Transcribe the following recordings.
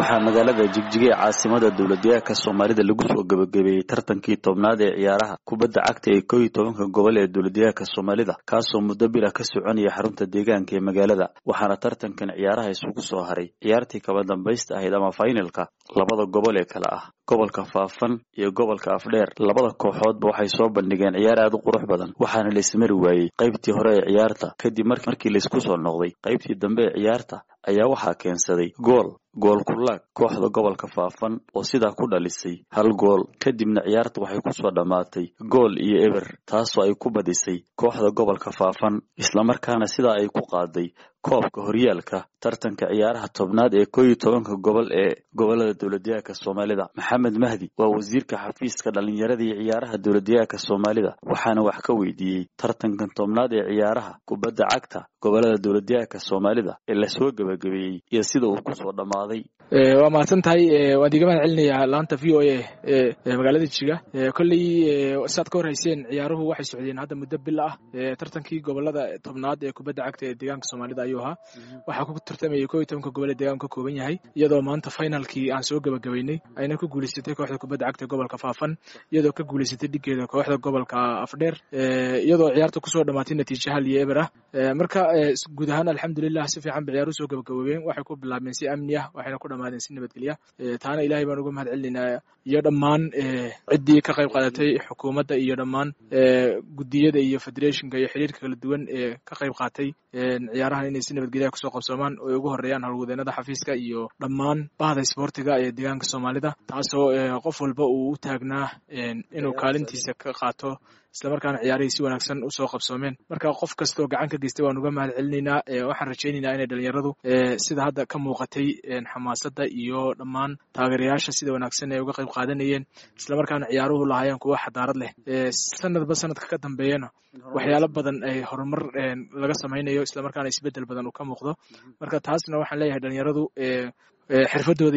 waxaa magaalada Jigjiga ee caasimada dawladda Soomaalida lagu soo gabagabeeyay tartankii tobnaad ee ciyaaraha kubadda cagta ee 11 gobol ee dawladda Soomaalida kaasoo muddo bil ah ka soconaya xarunta deegaanka ee magaalada waxaana tartankan ciyaaraha isugu soo haray ciyaartii kaba dambaysta ahayd ama finalka labada gobol ee kala ah gobolka Faafan iyo gobolka Afdheer labada kooxoodba waxay soo bandhigeen ciyaar aad u qurux badan waxaana la ismari waayay qaybtii hore ee ciyaarta kadib markii la isku soo noqday qaybtii dambe ee ciyaarta ayaa waxaa keensaday gool kulaag kooxda gobolka Faafan oo sidaa ku dhalisay hal gool kadibna ciyaartu waxay ku soo dhamaatay gool iyo eber taasoo ay ku badisay kooxda gobolka Faafan isla markaana sidaa ay ku qaaday koobka horyaalka tartanka ciyaaraha tobnaad ee 11 gobol ee gobolada dawladda Soomaalida Maxamed Mahdi waa wasiirka xafiiska dhalinyarada iyo ciyaaraha dawladda Soomaalida waxaana wax ka weydiiyay tartankan tobnaad ee ciyaaraha kubadda cagta gobolada dawladda Soomaalida ee la soo gabagabeeyay iyo sida uu ku soo dhamaaday waa maasantahay waad iga mahad celinaya laanta VOA ee magaalada Jigjiga kulli saad ka horeyseen ciyaaruhu waxay socdeen hadda muddo bil ah tartankii gobolada tobnaad ee kubadda cagta ee deegaanka Soomaalida ayuu ahaa waxa ku tartamay 11 gobol ee deegaanka ka kooban yahay iyadoo maanta finalkii aan soo gabagabeynay ayna ku guuleysatay kooxda kubadda cagta gobolka Faafan iyadoo ka guuleysatay dhigeeda kooxda gobolka Afdheer iyadoo ciyaartu ku soo dhamaatay natiijo hal iyo eber ah marka guud ahaan alxamdulillah si fiican ciyaaruhu soo gabagabeeyeen waxay ku bilaabeen si amni ah waxayna ku dhamaadeen si nabadgelyo taana Ilaahay baan uga mahad celinaa iyo dhammaan ciddii ka qayb qaadatay xukuumadda iyo dhammaan gudiyada iyo federationka iyo xiriirka kala duwan ee ka qayb qaatay ciyaarahan inay si nabadgelyo ku soo qabsoomaan oo ugu horeeyaan hawlwadeenada xafiiska iyo dhammaan bahda isboortiga ee deegaanka Soomaalida taasoo qof walba uu u taagnaa inuu kaalintiisa ka qaato isla markaana ciyaarihii si wanaagsan u soo qabsoomeen marka qof kastoo gacan ka geystay waan uga mahad celinaynaa waxaan rajaynaynaa inay dhalinyaradu sida hadda ka muuqatay xamaasadda iyo dhammaan taageerayaasha sida wanaagsan ay uga qayb qaadanayeen isla markaana ciyaaruhu lahaayeen kuwa xadaarad leh sanadba sanadka ka dambeeyana waxyaalo badan ay horumar laga samaynayo isla markaana isbedel badan uu ka muuqdo marka taasna waxaan leeyahay dhalinyaradu xirfadooda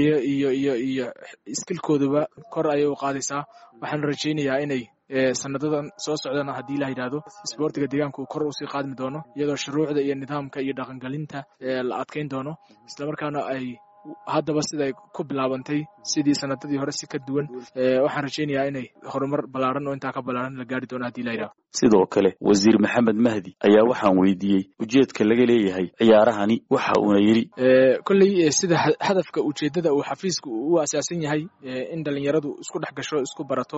iyo skillkooduba kor ayay u qaadaysaa waxaan rajaynayaa inay sanadadan soo socdana haddii la yiraahdo isboortiga deegaanka uu kor u sii qaadmi doono iyadoo shuruucda iyo nidaamka iyo dhaqangelinta la adkeyn doono isla markaana ay haddaba siday ku bilaabantay sidii sanadadii hore si ka duwan waxaan rajaynayaa inay horumar balaaran oo intaa ka balaaran la gaari doono haddii la yiraahdo sidoo kale wasiir Maxamed Mahdi ayaa waxaan weydiiyay ujeedka laga leeyahay ciyaarahani waxa uu yiri kulli sida hadafka ujeedada uu xafiisku u asaasan yahay in dhalinyaradu isku dhex gasho isku barato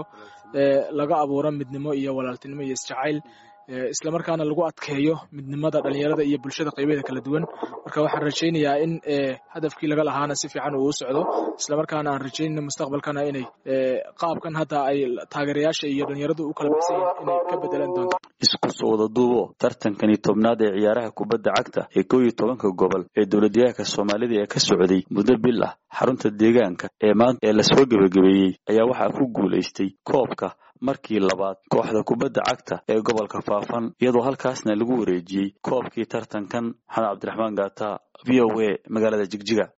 laga abuuro midnimo iyo walaaltinimo iyo isjacayl isla markaana lagu adkeeyo midnimada dhalinyarada iyo bulshada qaybadeeda kala duwan marka waxaan rajaynayaa in hadafkii laga lahaana si fiican uu socdo isla markaana aan rajaynayno mustaqbalkana inay qaabkan hadda ay taageerayaasha iyo dhalinyaradu u kala baxsan inay ka bedelan doonto isku soo wada duubo tartankani tobnaad ee ciyaaraha kubadda cagta ee 11 gobol ee dawladda Soomaalida ee ka socday muddo bil ah xarunta deegaanka ee maanta ee la soo gabagabeeyay ayaa waxa ku guuleystay koobka markii labaad kooxda kubadda cagta ee gobolka Faafan iyadoo halkaasna lagu wareejiyay koobkii tartankan Xamed Cabdiraxmaan Gaata VOA magaalada Jigjiga